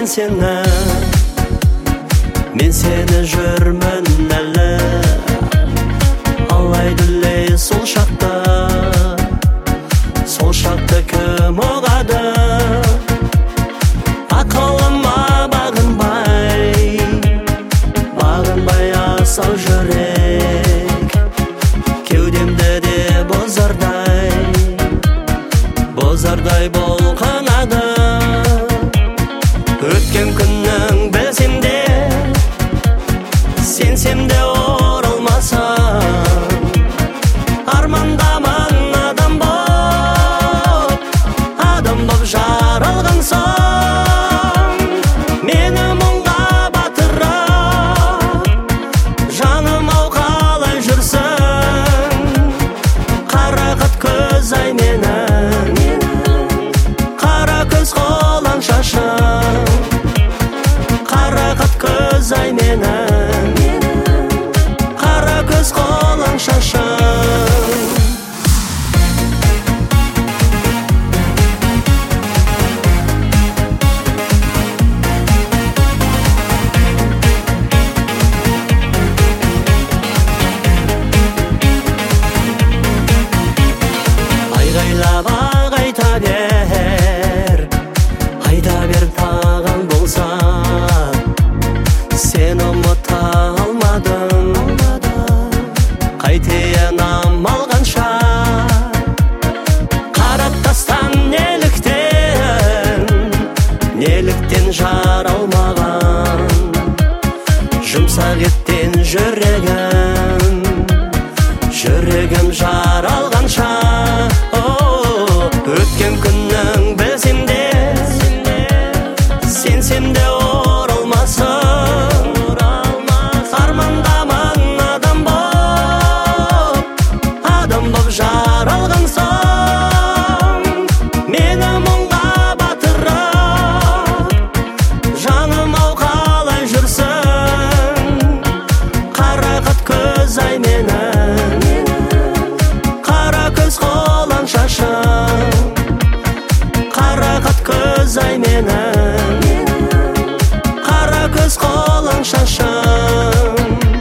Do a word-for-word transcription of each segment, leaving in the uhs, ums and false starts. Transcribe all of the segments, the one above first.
сені, мен сені жүрмін әлі. Алай дүлей сол шақта, сол шақты кім оғады? Ақылыма бағынбай, бағынбай асау жүрек, кеудемді де бозардай, бозардай болқанады. Өткен күннің білсем де, сенсем де оралмасам, армандаман адам боп, адам боп жаралған соң, мені мұңға батырып, жаным-ау қалай жүрсің? Қарақат көз ай менің, қара көз қолаң шашың, қарақат көз ай менің, қара көз қолаң шашың. Айғайлап айта бер, айта бер тағын болса, сен ұмыта алмадың, қайтейін амал қанша? Қарап тастан неліктен, неліктен жаралмаған, жұмсақ еттен жүрегім, жүрегім жаралғанша. Өткен күннің білсем де, сенсем де оралмасың, армандаман адам боп, адам боп жаралған соң, мені мұңға батырып, жаным-ау қалай жүрсің? Қарақат көз ай менің, қара көз қолаң шашың, қарақат көз ай менің, қара көз қолаң шашың.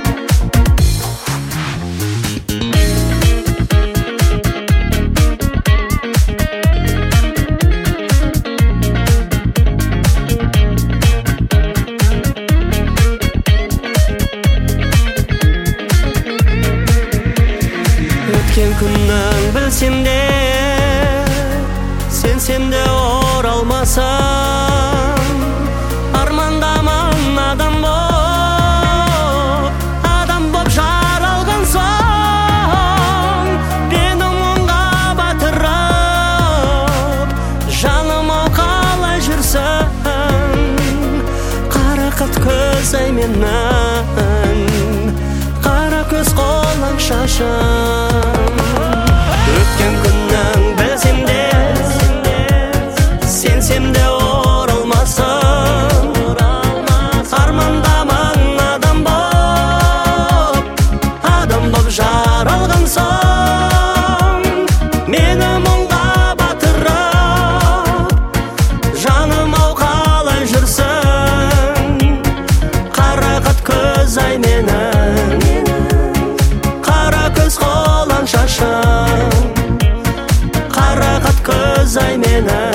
Өткен күннің білсем де, сенсем де оралмасам, армандаман адам боп, адам боп жаралған соң, мені мұңға батырып, жаным-ау қалай жүрсің? Қарақат көз ай менің, қара көз қолаң шашың. Өткен күннің білсем де, сенсем де оралмасың, армандаман адам боп, адам боп жаралған соң, мені мұңға батырып, жаным-ау қалай жүрсің? Қарақат көз ай менің, қара көз қолаң шашың, қарақат көз ай менің.